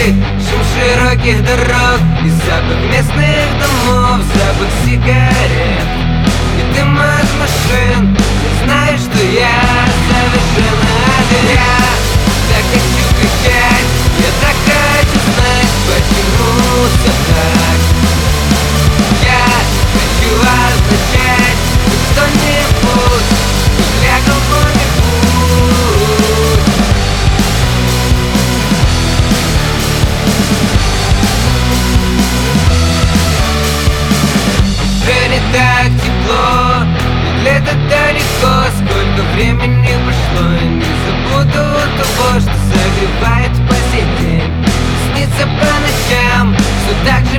шум широких дорог и запах местных домов, запах сигарет и дым от машин. Ты знаешь, что я совершенно один. Я так хочу кричать, я так хочу знать, почему все так. Я хочу означать что-нибудь для кого-нибудь. Уже не так тепло, ведь лето далеко. Сколько времени прошло, и не забуду того, что согревает по сей день. Снится по ночам, что так же